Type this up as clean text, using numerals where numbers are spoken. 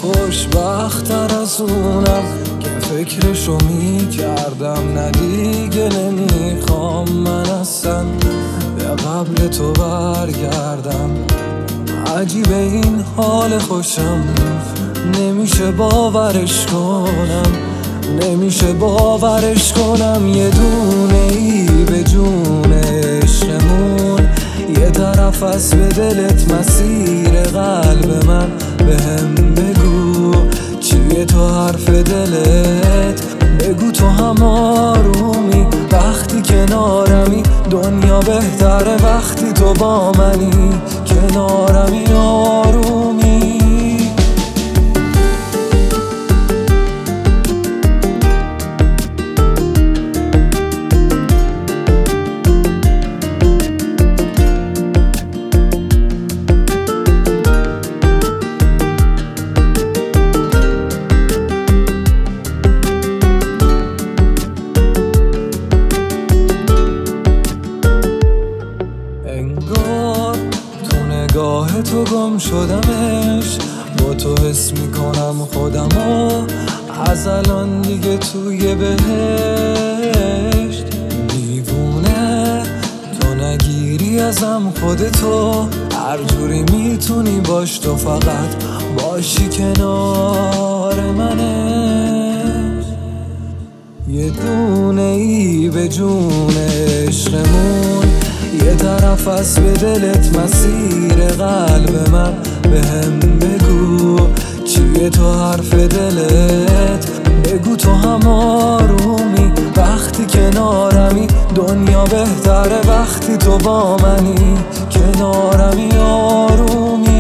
خوشبخت‌تر از اونم که فکرشو میکردم، نه دیگه نمیخوام من اصلا به قبل تو برگردم. عجیبه این حال خوشم، نمیشه باورش کنم، نمیشه باورش کنم. یه دونه ای به جون عشقمون، یه طرف از به دلت مسیر قلب من. بهم بگو چیه تو حرف دلت، بگو تو هم آرومی وقتی کنارمی. دنیا بهتره وقتی تو با منی، کنارمی آرومی. انگار تو نگاه تو گم شدمش، با تو حس میکنم خودمو از الان دیگه توی بهشت. دیوونه تو نگیری ازم خودتو، هر جوری میتونی باش، تو فقط باشی کنار منش. یه دونه ای به جون عشقمون، یه طرف از به دلت مسیر قلب من. بهم بگو چیه تو حرف دلت، بگو تو هم آرومی وقتی کنارمی. دنیا بهتره وقتی تو با منی، کنارمی آرومی.